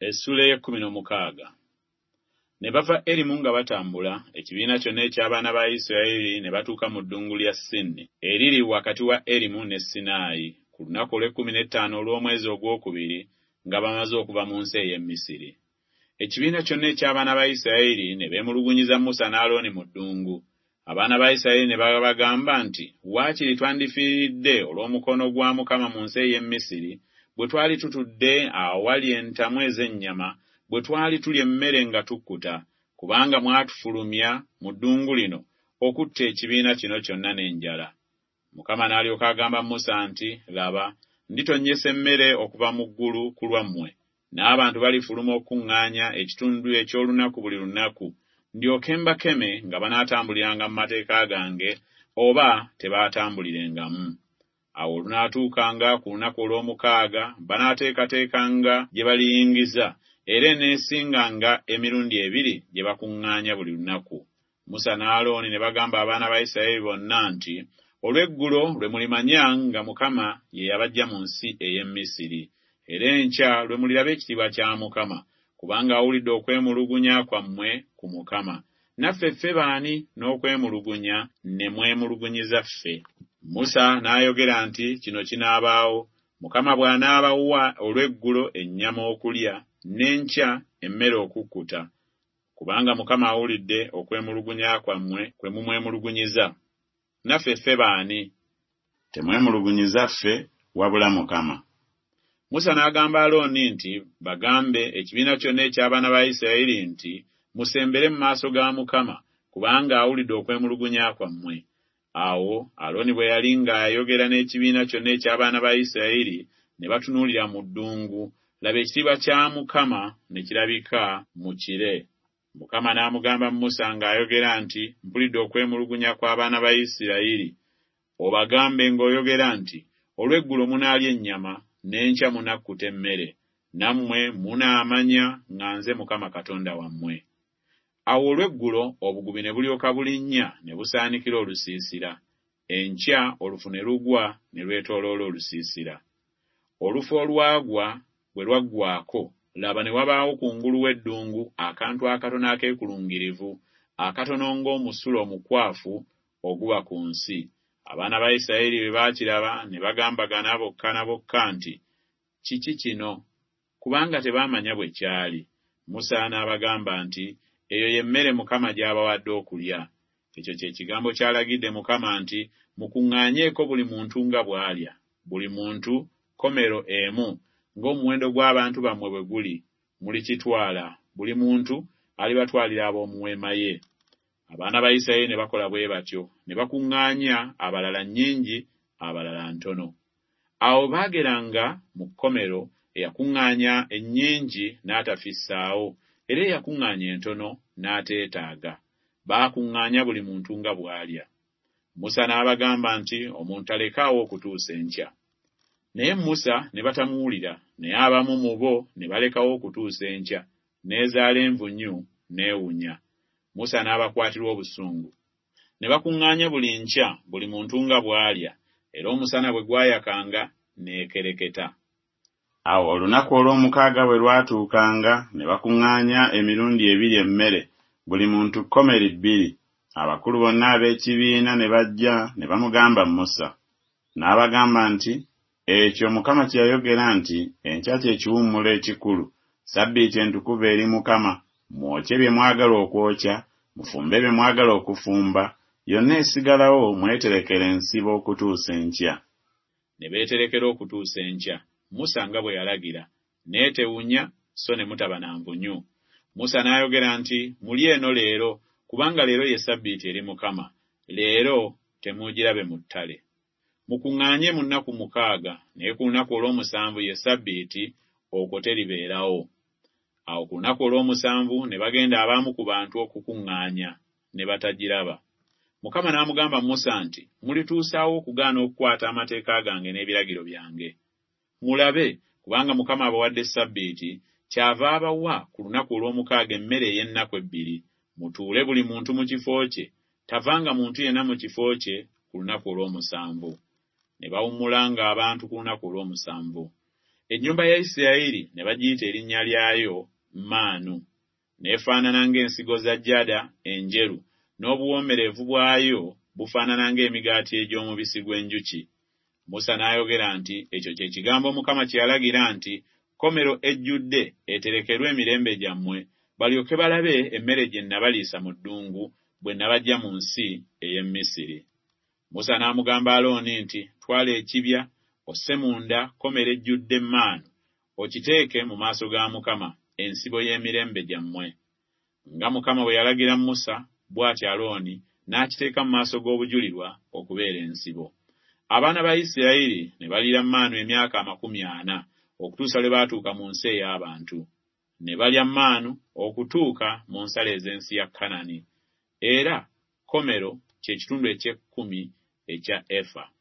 Essula y'e16. Ne bava Erimu nga batambula, ekibiina kyonna eky'abaana ba Isirayiri ne batuuka mu ddungu lya Sini, eriri wakati wa Erimu ne Sinaayi, ku lunaku olw'15 olw'omwezi ogwokubiri, nga bamaze okuva mu nsi ey'e Misiri. Ekibiina kyonna eky'abaana ba Isirayiri ne beemulugunyiza Musa ne Alooni mu ddungu. Abaana ba Isirayiri ne bagamba nti, waakiri twandifiiridde olw'omukono gwa Mukama mu nsi ey'e Misiri, bwe twali tutudde awali entamu ez'ennyama, bwe twali tulya emmere nga tukkuta, kubanga mwatufulumya mu ddungu lino okutta ekibiina kino kyonna n'enjala. Mukama n'alyoka agamba Musa nti, laba, nditonnyesa emmere okuva mu ggulu ku lwammwe, n'abantu balifuluma okuŋŋaanya ekitundu eky'olunaku buli lunaku, ndyoke mbakeme nga banaatambuliranga mu mateeka gange oba tebaatambulirengamu. Awo olunaatuukanga ku lunaku olw'omukaaga banaateekateekanga gye baliyingiza, era eneesinganga emirundi 2 gye bakuŋŋaanya buli lunaku. Musa ne Alooni ne bagamba abaana ba Isirayiri bonna nti, olw'eggulo lwe mulimanya nga Mukama ye yabaggya mu nsi ey'e Misiri, era enkya lwe muliraba ekitiibwa kya Mukama, kubanga awulidde okwemulugunya kwammwe ku Mukama. Naffe ffe baani n'okwemulugunya ne mwemulugunyiza ffe? Musa n'ayogera nti, kino kinaabaawo, Mukama bw'anaabawa olw'eggulo ennyama okulya, n'enkya emmere okukkuta, kubanga Mukama awulidde okwemulugunya kwammwe kwe mumwemulugunyiza. Naffe ffe baani? Temwemulugunyiza ffe, wabula Mukama. Musa n'agamba Alooni nti, bagambe ekibiina kyonna eky'abaana ba Isirayiri nti, musembere mu maaso ga Mukama, kubanga awulidde okwemulugunya kwammwe. Awo Alooni bwe yali ng'ayogera n'ekibiina kyonna eky'abaana ba Isirayiri, ne batunuulira mu ddungu, laba ekitiibwa kya Mukama ne kirabika mu kire. Mukama n'amugamba Musa ng'ayogera nti, mpulidde okwemulugunya kw'abaana ba Isirayiri. Obagambe ng'oyogera nti, olw'eggulo munaalya ennyama, n'enkya munakkuta emmere, nammwe munaamanya nga nze Mukama Katonda wammwe. Awo olw'eggulo obugubi ne bulyoka bulinnya ne busaanikira olusiisira. Enkya olufu ne lugwa ne lwetooloola olusiisira. Olufu olwagwa bwe lwaggwaako, laba ne wabaawo kungulu w'eddungu akantu akatono akeekulungirivu, akatono ng'omusulo omukwafu oguba ku nsi. Abaana ba Isirayiri bwe baakiraba ne bagambagana bokka na bokka nti, kiki kino? Kubanga tebaamanya bwe kyali. Musa n'abagamba nti, eyo y'emmere Mukama gy'abawadde okulya. Ekyo kye kigambo ky'alagidde Mukama nti, mukuŋŋaanyeeko buli muntu nga bw'alya, buli muntu komero emu, ng'omuwendo gw'abantu bammwe bwe guli, mulikitwala, buli muntu alibatwalira ab'omu weema ye. Abaana ba Isirayiri ne bakola bwe batyo, ne bakuŋŋaanya abalala nnyingi, abalala ntono. Awo baageranga mu kkomero, eyakuŋŋaanya ennyingi n'atafissaawo, era eyakuŋŋaanya entono n'ateetaaga. Baakuŋŋaanya buli muntu nga bw'alya. Musa n'abagamba nti, omuntu alekaawo okutuusa enkya. Naye Musa ne batamuwulira, naye abamu mu bo ne balekawo okutuusa enkya, n'ezaala envunyu n'ewunya. Musa n'abakwatirwa obusungu. Ne bakuŋŋaanya buli nkya, buli muntu nga bw'alya, era omusana bwe gwayakanga n'ekereketa. Awo olunaku olw'omukaaga bwe lwatuukanga, ne bakuŋŋaanya emirundi 2 emmere, buli muntu kkomeri 2. Abakulu bonna ab'ekibiina ne bajja ne bamugamba Musa. N'abagamba nti, ekyo Mukama kye yayogera nti, enkya kye kiwummulo ekikulu, Ssabbiiti entukuvu eri Mukama, mwokye bye mwagala okwokya, mufumbe bye mwagala okufumba, yonna esigalawo mweterekere ensibo okutuusa enkya. Ne beeterekera okutuusa enkya, Musa nga bwe yalagira, n'etewunya so ne mutaba na nvunyu. Musa n'ayogera nti, mulye eno leero, kubanga leero ye Ssabbiiti eri Mukama, leero temuugirabe mu ttale. Mukuŋŋaanye mu nnaku 6, naye ku lunaku olw'omusanvu ye Ssabbiiti, okwo teribeerawo. Awo ku lunaku olw'omusanvu ne bagenda abamu ku bantu okukuŋŋaanya, ne batagiraba. Mukama n'amugamba Musa nti, mulituusaawo okugaana okukwata amateeka gange n'ebiragiro byange. Mulabe, kubanga Mukama abawadde Ssabbiiti, kyava abawa ku lunaku olw'omukaaga emmere ey'ennaku 2, mutuule buli muntu mu kifo kye, tavanga muntu yenna mu kifo kye ku lunaku olw'omusanvu. Ne bawummulanga abantu ku lunaku olw'omusanvu. Ennyumba ya Isirayiri ne bagiyita erinnya lyayo Maanu, neefaanana ng'ensigo za jjada enjeru, n'obuwoomerevu bwayo bufaanana ng'emigaati egy'omubisi gw'enjuki. Musa n'ayogera nti ekyo kye kigambo Mukama kye yalagira nti, "Kkomero ejjudde eterekerwe emirembe gyammwe, balyoke balabe emmere gye nabaliisa mu ddungu bwe nabaggya mu nsi ey'e Misiri." Musa n'amugamba Alooni nti, "Twala ekibya, osse munda kkomero ejjudde maanu, okiteeke mu maaso ga Mukama, ensibo y'emirembe gyammwe." Nga Mukama bwe yalagira Musa, bw'atyo Alooni n'akiteeka mu maaso g'obujulirwa okubeera ensibo. Abaana ba Isirayiri ne baliira maanu emyaka 40 okutuusa lwe baatuuka mu nsi ey'abantu. Ne balya maanu okutuuka mu nsalo ez'ensi ya Kanani. Era kkomero kye kitundu eky'ekkumi ekya efa.